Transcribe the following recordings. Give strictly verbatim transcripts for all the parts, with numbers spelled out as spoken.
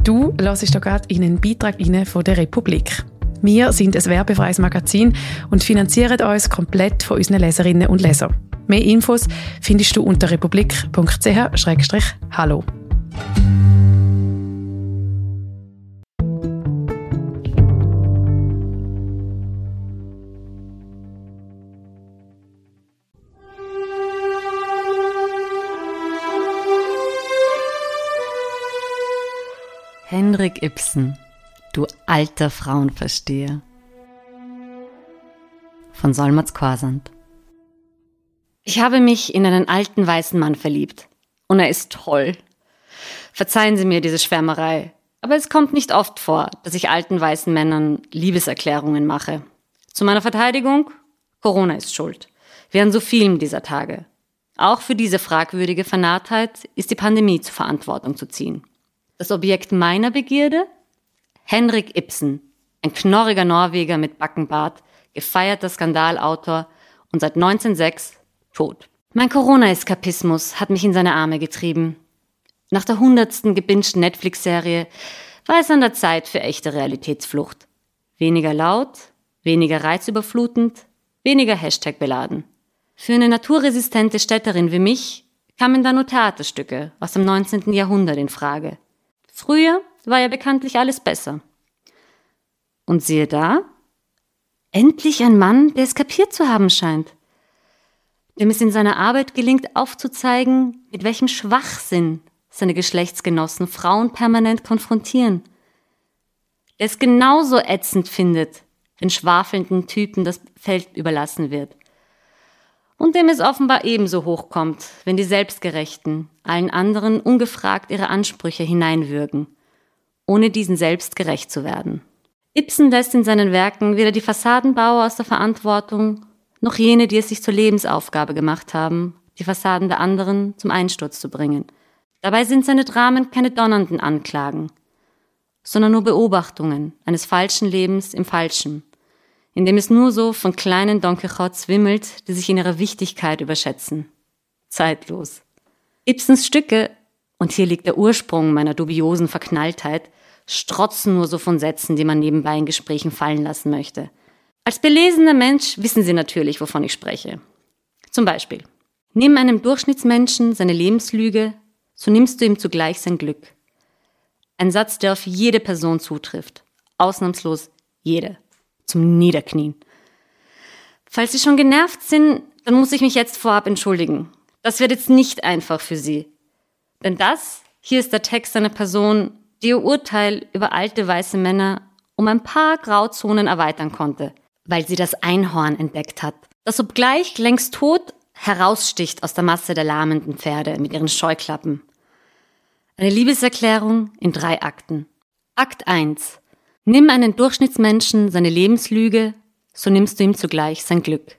Du hörst hier gerade in einen Beitrag rein von der Republik. Wir sind ein werbefreies Magazin und finanzieren uns komplett von unseren Leserinnen und Lesern. Mehr Infos findest du unter republik punkt c h slash hallo. Henrik Ibsen, du alter Frauenversteher. Von Solmaz Khorsand. Ich habe mich in einen alten weißen Mann verliebt. Und er ist toll. Verzeihen Sie mir diese Schwärmerei, aber es kommt nicht oft vor, dass ich alten weißen Männern Liebeserklärungen mache. Zu meiner Verteidigung, Corona ist schuld. Wie an so vielen dieser Tage. Auch für diese fragwürdige Vernarrtheit ist die Pandemie zur Verantwortung zu ziehen. Das Objekt meiner Begierde? Henrik Ibsen, ein knorriger Norweger mit Backenbart, gefeierter Skandalautor und seit neunzehnhundertsechs tot. Mein Corona-Eskapismus hat mich in seine Arme getrieben. Nach der hundertsten gebingten Netflix-Serie war es an der Zeit für echte Realitätsflucht. Weniger laut, weniger reizüberflutend, weniger Hashtag beladen. Für eine naturresistente Städterin wie mich kamen da nur Theaterstücke aus dem neunzehnten Jahrhundert in Frage. Früher war ja bekanntlich alles besser. Und siehe da, endlich ein Mann, der es kapiert zu haben scheint. Dem es in seiner Arbeit gelingt, aufzuzeigen, mit welchem Schwachsinn seine Geschlechtsgenossen Frauen permanent konfrontieren. Der es genauso ätzend findet, wenn schwafelnden Typen das Feld überlassen wird. Und dem es offenbar ebenso hochkommt, wenn die Selbstgerechten allen anderen ungefragt ihre Ansprüche hineinwürgen, ohne diesen selbst gerecht zu werden. Ibsen lässt in seinen Werken weder die Fassadenbauer aus der Verantwortung, noch jene, die es sich zur Lebensaufgabe gemacht haben, die Fassaden der anderen zum Einsturz zu bringen. Dabei sind seine Dramen keine donnernden Anklagen, sondern nur Beobachtungen eines falschen Lebens im Falschen, in dem es nur so von kleinen Don Quixotes wimmelt, die sich in ihrer Wichtigkeit überschätzen. Zeitlos. Ibsens Stücke, und hier liegt der Ursprung meiner dubiosen Verknalltheit, strotzen nur so von Sätzen, die man nebenbei in Gesprächen fallen lassen möchte. Als belesener Mensch wissen Sie natürlich, wovon ich spreche. Zum Beispiel: Nimm einem Durchschnittsmenschen seine Lebenslüge, so nimmst du ihm zugleich sein Glück. Ein Satz, der auf jede Person zutrifft. Ausnahmslos jede. Zum Niederknien. Falls Sie schon genervt sind, dann muss ich mich jetzt vorab entschuldigen. Das wird jetzt nicht einfach für Sie. Denn das hier ist der Text einer Person, die ihr Urteil über alte weiße Männer um ein paar Grauzonen erweitern konnte, weil sie das Einhorn entdeckt hat, das obgleich längst tot heraussticht aus der Masse der lahmenden Pferde mit ihren Scheuklappen. Eine Liebeserklärung in drei Akten. Akt eins. Nimm einen Durchschnittsmenschen seine Lebenslüge, so nimmst du ihm zugleich sein Glück.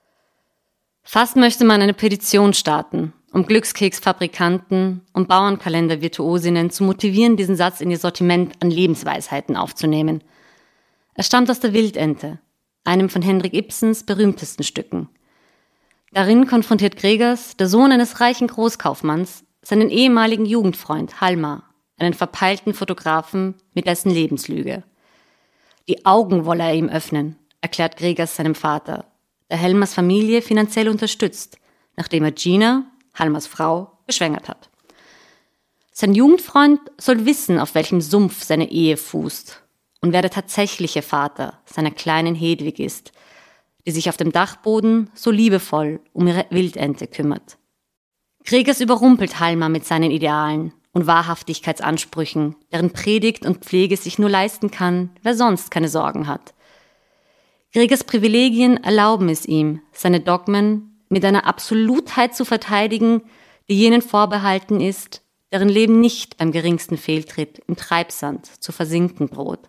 Fast möchte man eine Petition starten, um Glückskeksfabrikanten und Bauernkalender-Virtuosinnen zu motivieren, diesen Satz in ihr Sortiment an Lebensweisheiten aufzunehmen. Er stammt aus der Wildente, einem von Henrik Ibsens berühmtesten Stücken. Darin konfrontiert Gregers, der Sohn eines reichen Großkaufmanns, seinen ehemaligen Jugendfreund Halmar, einen verpeilten Fotografen, mit dessen Lebenslüge. Die Augen wolle er ihm öffnen, erklärt Gregers seinem Vater, der Helmers Familie finanziell unterstützt, nachdem er Gina, Halmers Frau, geschwängert hat. Sein Jugendfreund soll wissen, auf welchem Sumpf seine Ehe fußt und wer der tatsächliche Vater seiner kleinen Hedwig ist, die sich auf dem Dachboden so liebevoll um ihre Wildente kümmert. Gregers überrumpelt Halmar mit seinen Idealen und Wahrhaftigkeitsansprüchen, deren Predigt und Pflege sich nur leisten kann, wer sonst keine Sorgen hat. Gregers Privilegien erlauben es ihm, seine Dogmen mit einer Absolutheit zu verteidigen, die jenen vorbehalten ist, deren Leben nicht beim geringsten Fehltritt im Treibsand zu versinken droht.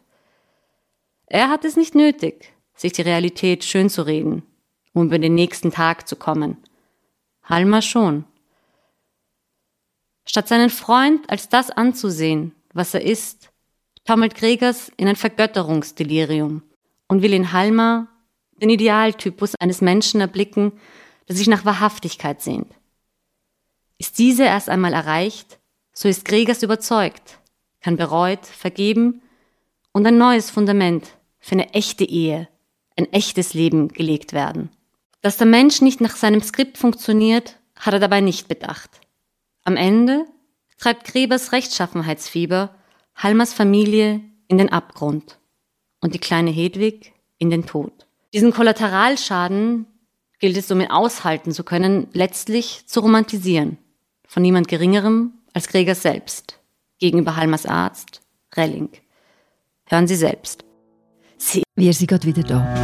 Er hat es nicht nötig, sich die Realität schönzureden, um über den nächsten Tag zu kommen. Halmar schon. Statt seinen Freund als das anzusehen, was er ist, taumelt Gregers in ein Vergötterungsdelirium und will in Halmar den Idealtypus eines Menschen erblicken, der sich nach Wahrhaftigkeit sehnt. Ist diese erst einmal erreicht, so ist Gregers überzeugt, kann bereut, vergeben und ein neues Fundament für eine echte Ehe, ein echtes Leben gelegt werden. Dass der Mensch nicht nach seinem Skript funktioniert, hat er dabei nicht bedacht. Am Ende treibt Grebers Rechtschaffenheitsfieber Halmers Familie in den Abgrund und die kleine Hedwig in den Tod. Diesen Kollateralschaden gilt es somit aushalten zu können, letztlich zu romantisieren. Von niemand Geringerem als Gregers selbst, gegenüber Halmers Arzt, Relling. Hören Sie selbst. Sie Wir sind gerade wieder da.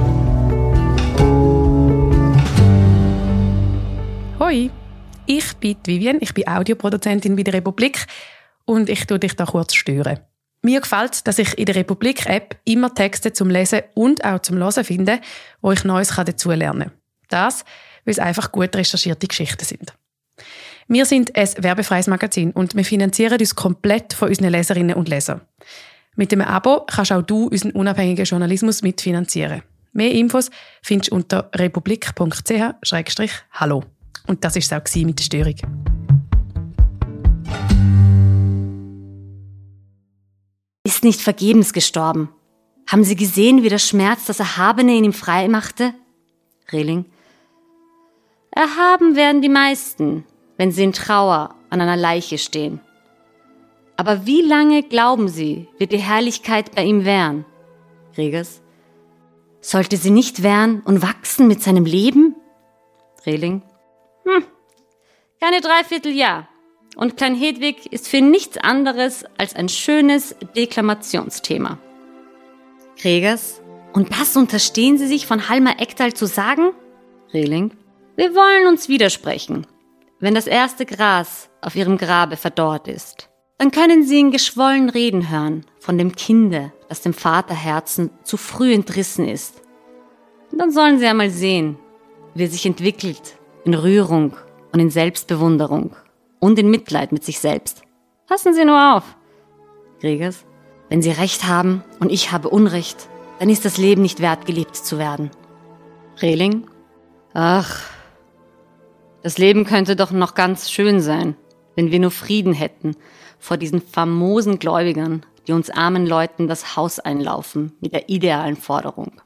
Hoi, ich bin Vivian, ich bin Audioproduzentin bei der Republik und ich tue dich da kurz stören. Mir gefällt es, dass ich in der Republik-App immer Texte zum Lesen und auch zum Hören finde, wo ich Neues dazu lernen kann. Das, weil es einfach gut recherchierte Geschichten sind. Wir sind ein werbefreies Magazin und wir finanzieren uns komplett von unseren Leserinnen und Lesern. Mit dem Abo kannst auch du unseren unabhängigen Journalismus mitfinanzieren. Mehr Infos findest du unter republik punkt c h slash hallo. Und das war es auch mit der Störung. Ist nicht vergebens gestorben. Haben Sie gesehen, wie der Schmerz das Erhabene in ihm frei machte? Relling. Erhaben werden die meisten, wenn sie in Trauer an einer Leiche stehen. Aber wie lange, glauben Sie, wird die Herrlichkeit bei ihm währen? Gregers. Sollte sie nicht währen und wachsen mit seinem Leben? Relling. Hm, keine Dreivierteljahr. Und Klein Hedwig ist für nichts anderes als ein schönes Deklamationsthema. Gregers. Und das unterstehen Sie sich von Halmer Ekdal zu sagen? Relling. Wir wollen uns widersprechen. Wenn das erste Gras auf Ihrem Grabe verdorrt ist, dann können Sie in geschwollen Reden hören von dem Kinde, das dem Vaterherzen zu früh entrissen ist. Und dann sollen Sie einmal sehen, wie er sich entwickelt in Rührung und in Selbstbewunderung und in Mitleid mit sich selbst. Passen Sie nur auf. Gregers. Wenn Sie Recht haben und ich habe Unrecht, dann ist das Leben nicht wert, gelebt zu werden. Relling. Ach, das Leben könnte doch noch ganz schön sein, wenn wir nur Frieden hätten vor diesen famosen Gläubigern, die uns armen Leuten das Haus einlaufen mit der idealen Forderung.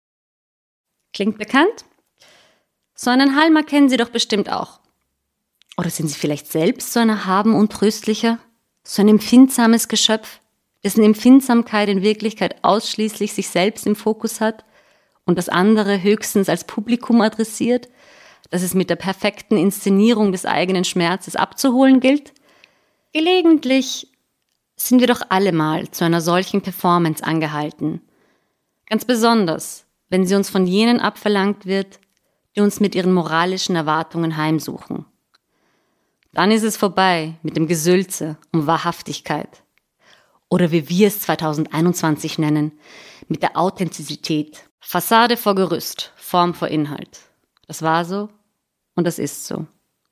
Klingt bekannt? So einen Halmer kennen Sie doch bestimmt auch. Oder sind Sie vielleicht selbst so ein erhaben und tröstlicher, so ein empfindsames Geschöpf, dessen Empfindsamkeit in Wirklichkeit ausschließlich sich selbst im Fokus hat und das andere höchstens als Publikum adressiert, das es mit der perfekten Inszenierung des eigenen Schmerzes abzuholen gilt? Gelegentlich sind wir doch alle mal zu einer solchen Performance angehalten. Ganz besonders, wenn sie uns von jenen abverlangt wird, die uns mit ihren moralischen Erwartungen heimsuchen. Dann ist es vorbei mit dem Gesülze um Wahrhaftigkeit. Oder wie wir es zwanzig einundzwanzig nennen, mit der Authentizität. Fassade vor Gerüst, Form vor Inhalt. Das war so und das ist so.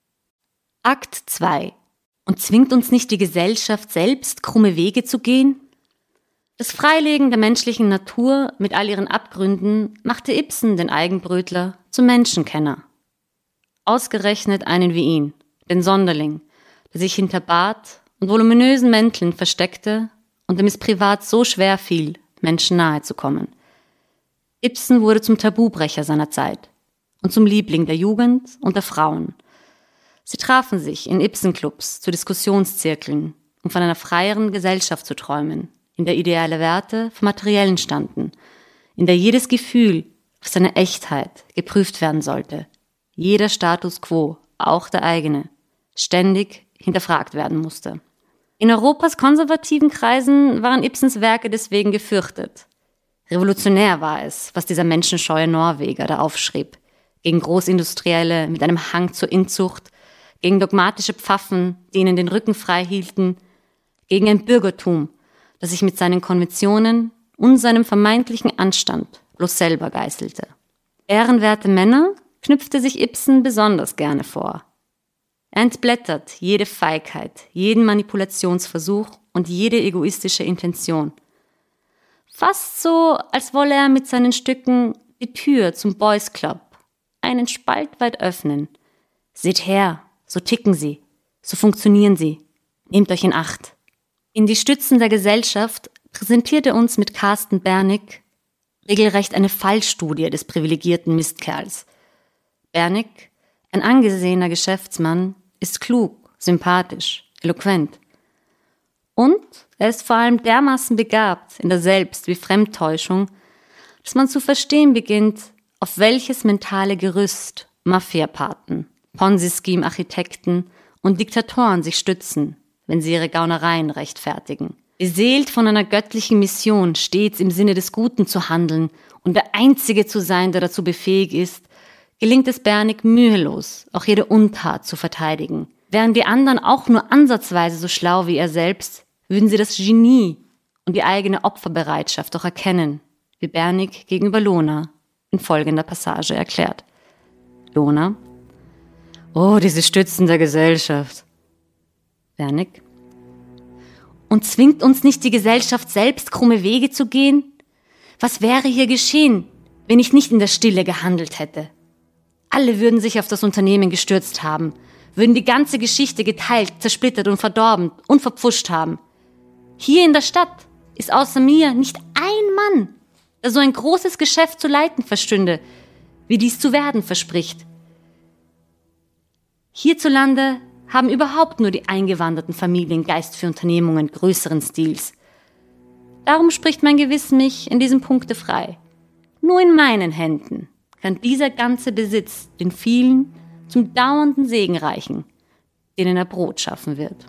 Akt zwei. Und zwingt uns nicht die Gesellschaft selbst, krumme Wege zu gehen? Das Freilegen der menschlichen Natur mit all ihren Abgründen machte Ibsen, den Eigenbrötler, zum Menschenkenner. Ausgerechnet einen wie ihn, den Sonderling, der sich hinter Bart und voluminösen Mänteln versteckte und dem es privat so schwer fiel, Menschen nahe zu kommen. Ibsen wurde zum Tabubrecher seiner Zeit und zum Liebling der Jugend und der Frauen. Sie trafen sich in Ibsen-Clubs zu Diskussionszirkeln, um von einer freieren Gesellschaft zu träumen, in der ideale Werte vom Materiellen standen, in der jedes Gefühl auf seine Echtheit geprüft werden sollte, jeder Status quo, auch der eigene, ständig hinterfragt werden musste. In Europas konservativen Kreisen waren Ibsens Werke deswegen gefürchtet. Revolutionär war es, was dieser menschenscheue Norweger da aufschrieb, gegen Großindustrielle mit einem Hang zur Inzucht, gegen dogmatische Pfaffen, die ihnen den Rücken frei hielten, gegen ein Bürgertum, das sich mit seinen Konventionen und seinem vermeintlichen Anstand bloß selber geißelte. Ehrenwerte Männer knüpfte sich Ibsen besonders gerne vor. Er entblättert jede Feigheit, jeden Manipulationsversuch und jede egoistische Intention. Fast so, als wolle er mit seinen Stücken die Tür zum Boys Club einen Spalt weit öffnen. Seht her, so ticken sie, so funktionieren sie, nehmt euch in Acht. In Die Stützen der Gesellschaft präsentierte uns mit Carsten Bernig regelrecht eine Fallstudie des privilegierten Mistkerls. Bernig, ein angesehener Geschäftsmann, ist klug, sympathisch, eloquent. Und er ist vor allem dermaßen begabt in der Selbst- wie Fremdtäuschung, dass man zu verstehen beginnt, auf welches mentale Gerüst Mafiapaten, Ponzi-Scheme-Architekten und Diktatoren sich stützen, wenn sie ihre Gaunereien rechtfertigen. Beseelt von einer göttlichen Mission, stets im Sinne des Guten zu handeln und der Einzige zu sein, der dazu befähigt ist, gelingt es Bernig mühelos, auch jede Untat zu verteidigen. Wären die anderen auch nur ansatzweise so schlau wie er selbst, würden sie das Genie und die eigene Opferbereitschaft doch erkennen, wie Bernig gegenüber Lona in folgender Passage erklärt. Lona: Oh, diese Stützen der Gesellschaft. Bernig: Und zwingt uns nicht die Gesellschaft selbst, krumme Wege zu gehen? Was wäre hier geschehen, wenn ich nicht in der Stille gehandelt hätte? Alle würden sich auf das Unternehmen gestürzt haben, würden die ganze Geschichte geteilt, zersplittert und verdorben und verpfuscht haben. Hier in der Stadt ist außer mir nicht ein Mann, der so ein großes Geschäft zu leiten verstünde, wie dies zu werden verspricht. Hierzulande haben überhaupt nur die eingewanderten Familien Geist für Unternehmungen größeren Stils. Darum spricht mein Gewissen mich in diesem Punkte frei. Nur in meinen Händen kann dieser ganze Besitz den vielen zum dauernden Segen reichen, denen er Brot schaffen wird.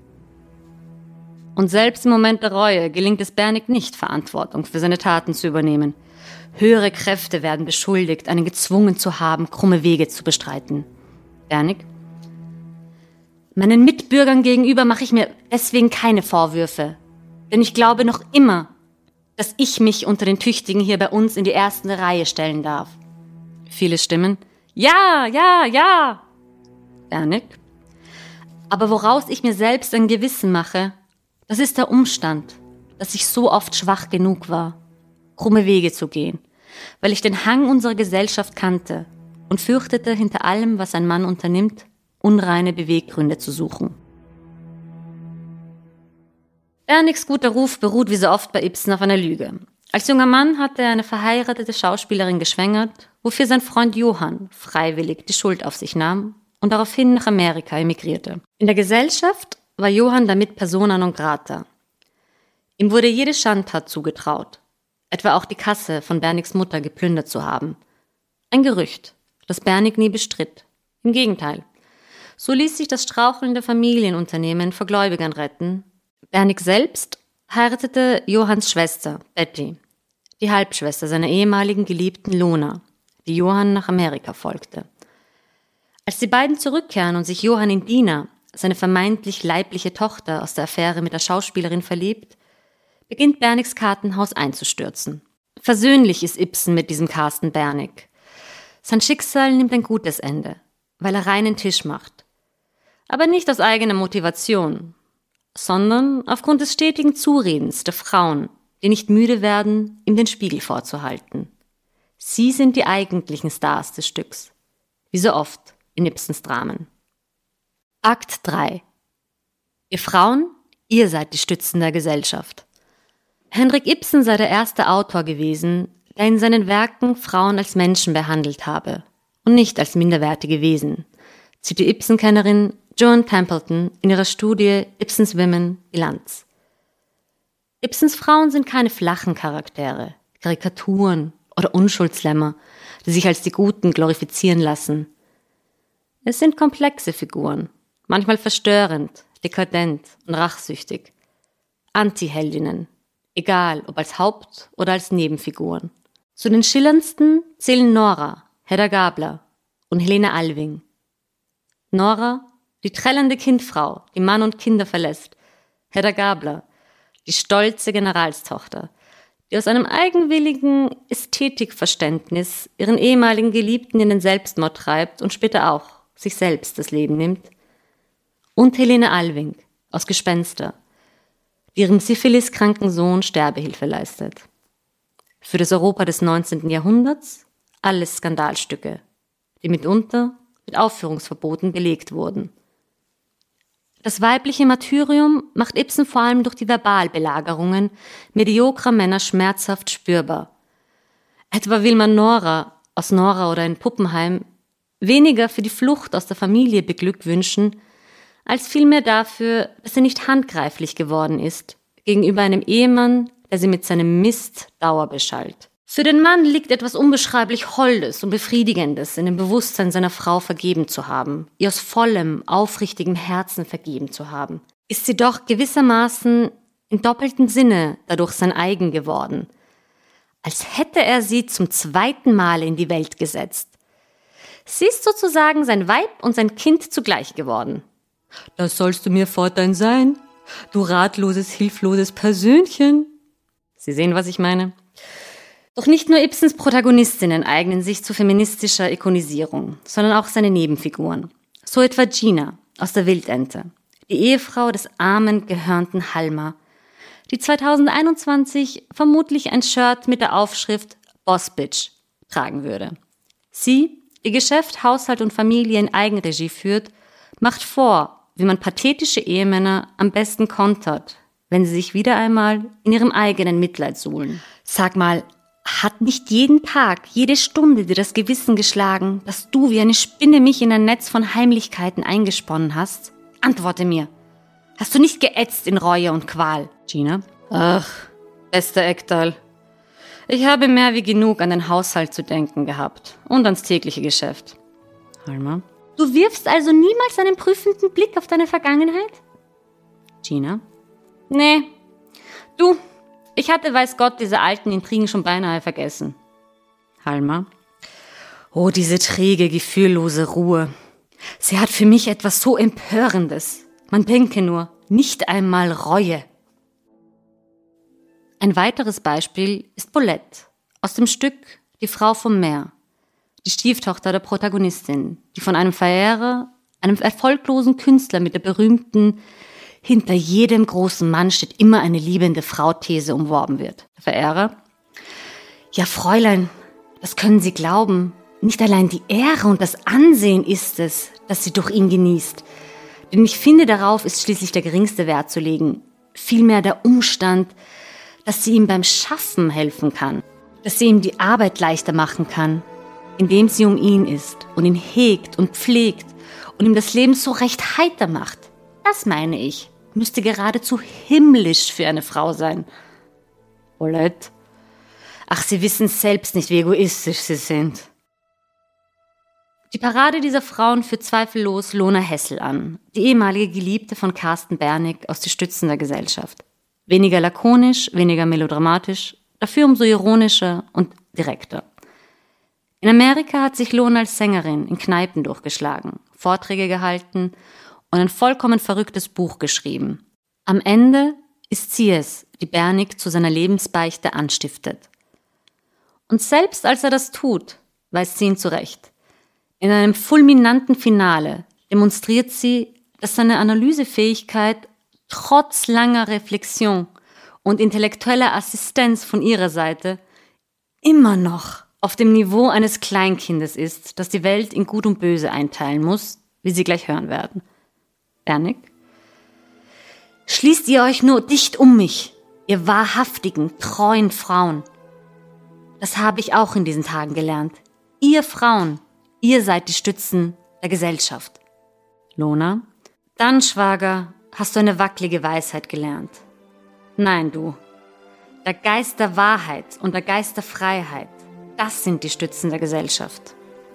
Und selbst im Moment der Reue gelingt es Bernig nicht, Verantwortung für seine Taten zu übernehmen. Höhere Kräfte werden beschuldigt, einen gezwungen zu haben, krumme Wege zu bestreiten. Bernig: Meinen Mitbürgern gegenüber mache ich mir deswegen keine Vorwürfe, denn ich glaube noch immer, dass ich mich unter den Tüchtigen hier bei uns in die erste Reihe stellen darf. Viele Stimmen: Ja, ja, ja. Bernig: Aber woraus ich mir selbst ein Gewissen mache, das ist der Umstand, dass ich so oft schwach genug war, krumme Wege zu gehen, weil ich den Hang unserer Gesellschaft kannte und fürchtete, hinter allem, was ein Mann unternimmt, unreine Beweggründe zu suchen. Bernigs guter Ruf beruht wie so oft bei Ibsen auf einer Lüge. Als junger Mann hatte er eine verheiratete Schauspielerin geschwängert, wofür sein Freund Johann freiwillig die Schuld auf sich nahm und daraufhin nach Amerika emigrierte. In der Gesellschaft war Johann damit persona non grata. Ihm wurde jede Schandtat zugetraut, etwa auch die Kasse von Bernigs Mutter geplündert zu haben. Ein Gerücht, das Bernig nie bestritt. Im Gegenteil. So ließ sich das strauchelnde Familienunternehmen vor Gläubigern retten. Bernig selbst heiratete Johanns Schwester, Betty, die Halbschwester seiner ehemaligen Geliebten Lona, die Johann nach Amerika folgte. Als die beiden zurückkehren und sich Johann in Dina, seine vermeintlich leibliche Tochter, aus der Affäre mit der Schauspielerin verliebt, beginnt Bernigs Kartenhaus einzustürzen. Versöhnlich ist Ibsen mit diesem Carsten Bernig. Sein Schicksal nimmt ein gutes Ende, weil er reinen Tisch macht. Aber nicht aus eigener Motivation, sondern aufgrund des stetigen Zuredens der Frauen, die nicht müde werden, ihm den Spiegel vorzuhalten. Sie sind die eigentlichen Stars des Stücks, wie so oft in Ibsens Dramen. Akt drei. Ihr Frauen, ihr seid die Stützen der Gesellschaft. Henrik Ibsen sei der erste Autor gewesen, der in seinen Werken Frauen als Menschen behandelt habe und nicht als minderwertige Wesen, zieht die Ibsen-Kennerin Joan Templeton in ihrer Studie Ibsens Women Bilanz. Ibsens Frauen sind keine flachen Charaktere, Karikaturen oder Unschuldslämmer, die sich als die Guten glorifizieren lassen. Es sind komplexe Figuren, manchmal verstörend, dekadent und rachsüchtig. Anti-Heldinnen, egal ob als Haupt- oder als Nebenfiguren. Zu den schillerndsten zählen Nora, Hedda Gabler und Helene Alving. Nora, die trällende Kindfrau, die Mann und Kinder verlässt. Hedda Gabler, die stolze Generalstochter, die aus einem eigenwilligen Ästhetikverständnis ihren ehemaligen Geliebten in den Selbstmord treibt und später auch sich selbst das Leben nimmt. Und Helene Alving aus Gespenster, die ihrem syphiliskranken Sohn Sterbehilfe leistet. Für das Europa des neunzehnten Jahrhunderts alles Skandalstücke, die mitunter mit Aufführungsverboten belegt wurden. Das weibliche Martyrium macht Ibsen vor allem durch die Verbalbelagerungen mediokrer Männer schmerzhaft spürbar. Etwa will man Nora aus Nora oder in Puppenheim weniger für die Flucht aus der Familie beglückwünschen, als vielmehr dafür, dass sie nicht handgreiflich geworden ist, gegenüber einem Ehemann, der sie mit seinem Mist dauerbeschallt. Für den Mann liegt etwas unbeschreiblich Holdes und Befriedigendes in dem Bewusstsein seiner Frau vergeben zu haben, ihr aus vollem, aufrichtigem Herzen vergeben zu haben. Ist sie doch gewissermaßen im doppelten Sinne dadurch sein eigen geworden, als hätte er sie zum zweiten Mal in die Welt gesetzt. Sie ist sozusagen sein Weib und sein Kind zugleich geworden. Das sollst du mir fortan sein, du ratloses, hilfloses Persönchen. Sie sehen, was ich meine? Doch nicht nur Ibsens Protagonistinnen eignen sich zu feministischer Ikonisierung, sondern auch seine Nebenfiguren. So etwa Gina aus der Wildente, die Ehefrau des armen, gehörnten Halmer, die zweitausendeinundzwanzig vermutlich ein Shirt mit der Aufschrift Boss Bitch tragen würde. Sie, die Geschäft, Haushalt und Familie in Eigenregie führt, macht vor, wie man pathetische Ehemänner am besten kontert, wenn sie sich wieder einmal in ihrem eigenen Mitleid suhlen. Sag mal, hat nicht jeden Tag, jede Stunde dir das Gewissen geschlagen, dass du wie eine Spinne mich in ein Netz von Heimlichkeiten eingesponnen hast? Antworte mir. Hast du nicht geätzt in Reue und Qual? Gina? Ach, bester Ektal. Ich habe mehr wie genug an den Haushalt zu denken gehabt und ans tägliche Geschäft. Halmer? Du wirfst also niemals einen prüfenden Blick auf deine Vergangenheit? Gina? Nee. Du, ich hatte, weiß Gott, diese alten Intrigen schon beinahe vergessen. Halmer? Oh, diese träge, gefühllose Ruhe. Sie hat für mich etwas so Empörendes. Man denke nur, nicht einmal Reue. Ein weiteres Beispiel ist Paulette aus dem Stück Die Frau vom Meer, die Stieftochter der Protagonistin, die von einem Verehrer, einem erfolglosen Künstler mit der berühmten "Hinter jedem großen Mann steht immer eine liebende Frau"-These umworben wird. Der Verehrer: Ja, Fräulein, das können Sie glauben. Nicht allein die Ehre und das Ansehen ist es, das sie durch ihn genießt. Denn ich finde, darauf ist schließlich der geringste Wert zu legen. Vielmehr der Umstand, dass sie ihm beim Schaffen helfen kann, dass sie ihm die Arbeit leichter machen kann, indem sie um ihn ist und ihn hegt und pflegt und ihm das Leben so recht heiter macht. Das meine ich, müsste geradezu himmlisch für eine Frau sein. Paulette? Ach, Sie wissen selbst nicht, wie egoistisch Sie sind. Die Parade dieser Frauen führt zweifellos Lona Hessel an, die ehemalige Geliebte von Carsten Bernig aus Die Stützen der Gesellschaft. Weniger lakonisch, weniger melodramatisch, dafür umso ironischer und direkter. In Amerika hat sich Lona als Sängerin in Kneipen durchgeschlagen, Vorträge gehalten und ein vollkommen verrücktes Buch geschrieben. Am Ende ist sie es, die Bernig zu seiner Lebensbeichte anstiftet. Und selbst als er das tut, weist sie ihn zurecht. In einem fulminanten Finale demonstriert sie, dass seine Analysefähigkeit trotz langer Reflexion und intellektueller Assistenz von ihrer Seite immer noch auf dem Niveau eines Kleinkindes ist, das die Welt in Gut und Böse einteilen muss, wie Sie gleich hören werden. Bernig? Schließt ihr euch nur dicht um mich, ihr wahrhaftigen, treuen Frauen. Das habe ich auch in diesen Tagen gelernt. Ihr Frauen, ihr seid die Stützen der Gesellschaft. Lona? Dann, Schwager, hast du eine wackelige Weisheit gelernt. Nein, du. Der Geist der Wahrheit und der Geist der Freiheit, das sind die Stützen der Gesellschaft.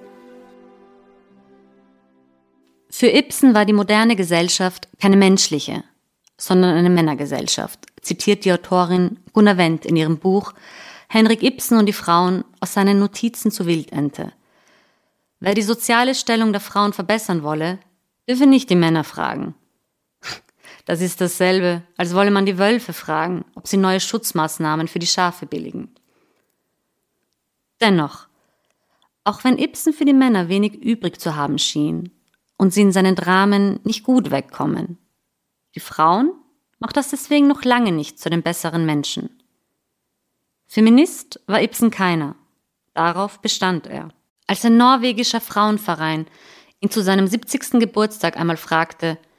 Für Ibsen war die moderne Gesellschaft keine menschliche, sondern eine Männergesellschaft, zitiert die Autorin Gunnar Wendt in ihrem Buch Henrik Ibsen und die Frauen aus seinen Notizen zur Wildente. Wer die soziale Stellung der Frauen verbessern wolle, dürfe nicht die Männer fragen. Das ist dasselbe, als wolle man die Wölfe fragen, ob sie neue Schutzmaßnahmen für die Schafe billigen. Dennoch, auch wenn Ibsen für die Männer wenig übrig zu haben schien und sie in seinen Dramen nicht gut wegkommen, die Frauen macht das deswegen noch lange nicht zu den besseren Menschen. Feminist war Ibsen keiner. Darauf bestand er. Als ein norwegischer Frauenverein ihn zu seinem siebzigsten Geburtstag einmal fragte,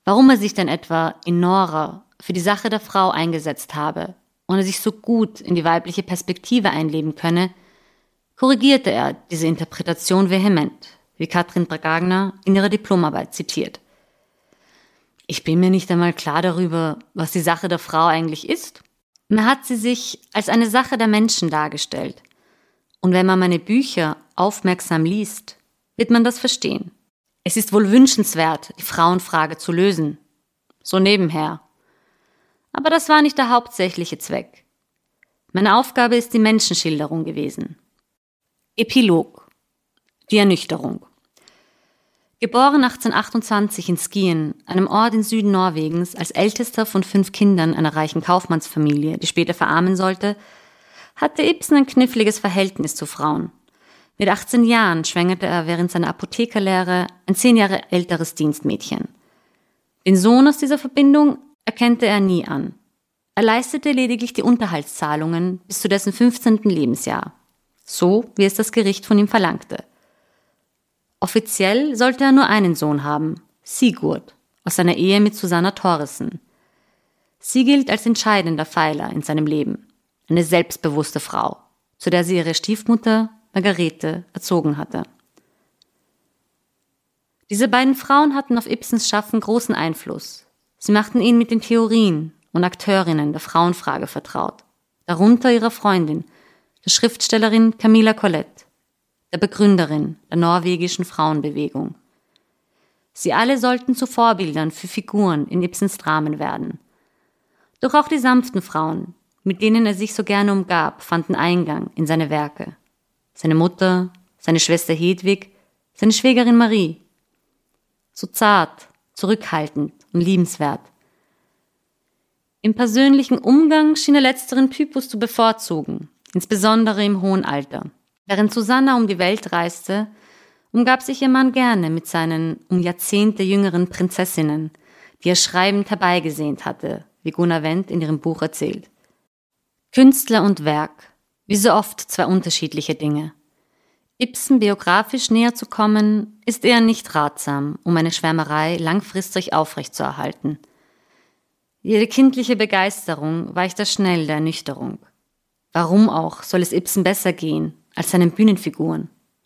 Warum er sich denn etwa in Nora für die Sache der Frau eingesetzt habe und er sich so gut in die weibliche Perspektive einleben könne, korrigierte er diese Interpretation vehement, wie Katrin Dragagner in ihrer Diplomarbeit zitiert. Ich bin mir nicht einmal klar darüber, was die Sache der Frau eigentlich ist. Man hat sie sich als eine Sache der Menschen dargestellt. Und wenn man meine Bücher aufmerksam liest, wird man das verstehen. Es ist wohl wünschenswert, die Frauenfrage zu lösen. So nebenher. Aber das war nicht der hauptsächliche Zweck. Meine Aufgabe ist die Menschenschilderung gewesen. Epilog. Die Ernüchterung. Geboren achtzehnhundertachtundzwanzig in Skien, einem Ort im Süden Norwegens, als ältester von fünf Kindern einer reichen Kaufmannsfamilie, die später verarmen sollte, hatte Ibsen ein kniffliges Verhältnis zu Frauen. Mit achtzehn Jahren schwängerte er während seiner Apothekerlehre ein zehn Jahre älteres Dienstmädchen. Den Sohn aus dieser Verbindung erkannte er nie an. Er leistete lediglich die Unterhaltszahlungen bis zu dessen fünfzehnten Lebensjahr. So, wie es das Gericht von ihm verlangte. Offiziell sollte er nur einen Sohn haben, Sigurd, aus seiner Ehe mit Susanna Thoresen. Sie gilt als entscheidender Pfeiler in seinem Leben, eine selbstbewusste Frau, zu der sie ihre Stiefmutter Margarete erzogen hatte. Diese beiden Frauen hatten auf Ibsens Schaffen großen Einfluss. Sie machten ihn mit den Theorien und Akteurinnen der Frauenfrage vertraut, darunter ihrer Freundin, der Schriftstellerin Camilla Collett, der Begründerin der norwegischen Frauenbewegung. Sie alle sollten zu Vorbildern für Figuren in Ibsens Dramen werden. Doch auch die sanften Frauen, mit denen er sich so gerne umgab, fanden Eingang in seine Werke. Seine Mutter, seine Schwester Hedwig, seine Schwägerin Marie. So zart, zurückhaltend und liebenswert. Im persönlichen Umgang schien er letzteren Typus zu bevorzugen, insbesondere im hohen Alter. Während Susanna um die Welt reiste, umgab sich ihr Mann gerne mit seinen um Jahrzehnte jüngeren Prinzessinnen, die er schreibend herbeigesehnt hatte, wie Gunnar Wendt in ihrem Buch erzählt. Künstler und Werk, wie so oft zwei unterschiedliche Dinge. Ibsen biografisch näher zu kommen, ist eher nicht ratsam, um eine Schwärmerei langfristig aufrechtzuerhalten. Jede kindliche Begeisterung weicht da schnell der Ernüchterung. Warum auch soll es Ibsen besser gehen als seinen Bühnenfiguren?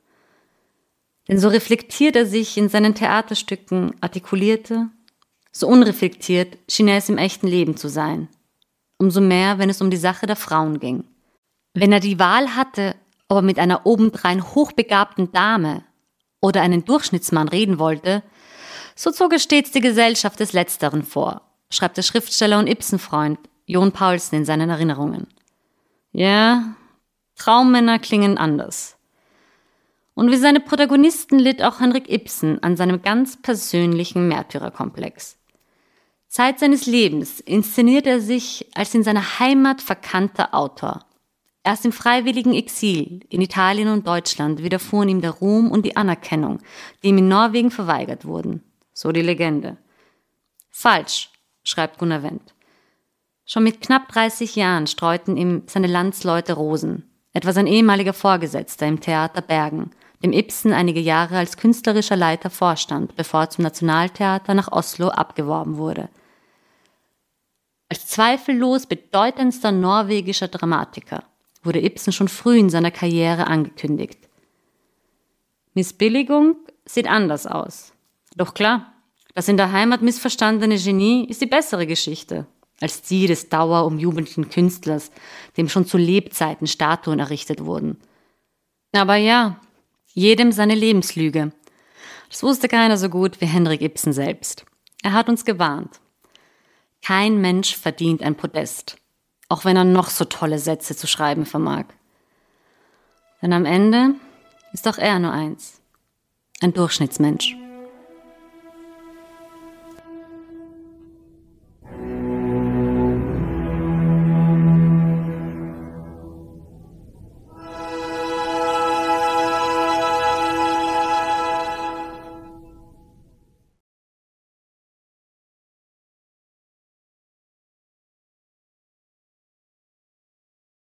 Denn so reflektiert er sich in seinen Theaterstücken artikulierte, so unreflektiert schien er es im echten Leben zu sein. Umso mehr, wenn es um die Sache der Frauen ging. Wenn er die Wahl hatte, ob er mit einer obendrein hochbegabten Dame oder einem Durchschnittsmann reden wollte, so zog er stets die Gesellschaft des Letzteren vor, schreibt der Schriftsteller und Ibsen-Freund Jon Paulsen in seinen Erinnerungen. Ja, Traummänner klingen anders. Und wie seine Protagonisten litt auch Henrik Ibsen an seinem ganz persönlichen Märtyrerkomplex. Zeit seines Lebens inszeniert er sich als in seiner Heimat verkannter Autor. Erst im freiwilligen Exil in Italien und Deutschland widerfuhren ihm der Ruhm und die Anerkennung, die ihm in Norwegen verweigert wurden. So die Legende. Falsch, schreibt Gunnar Wendt. Schon mit knapp dreißig Jahren streuten ihm seine Landsleute Rosen, etwa sein ehemaliger Vorgesetzter im Theater Bergen, dem Ibsen einige Jahre als künstlerischer Leiter vorstand, bevor er zum Nationaltheater nach Oslo abgeworben wurde. Als zweifellos bedeutendster norwegischer Dramatiker wurde Ibsen schon früh in seiner Karriere angekündigt. Missbilligung sieht anders aus. Doch klar, das in der Heimat missverstandene Genie ist die bessere Geschichte als die des dauerumjubelten Künstlers, dem schon zu Lebzeiten Statuen errichtet wurden. Aber ja, jedem seine Lebenslüge. Das wusste keiner so gut wie Henrik Ibsen selbst. Er hat uns gewarnt. Kein Mensch verdient ein Podest, auch wenn er noch so tolle Sätze zu schreiben vermag. Denn am Ende ist auch er nur eins, ein Durchschnittsmensch.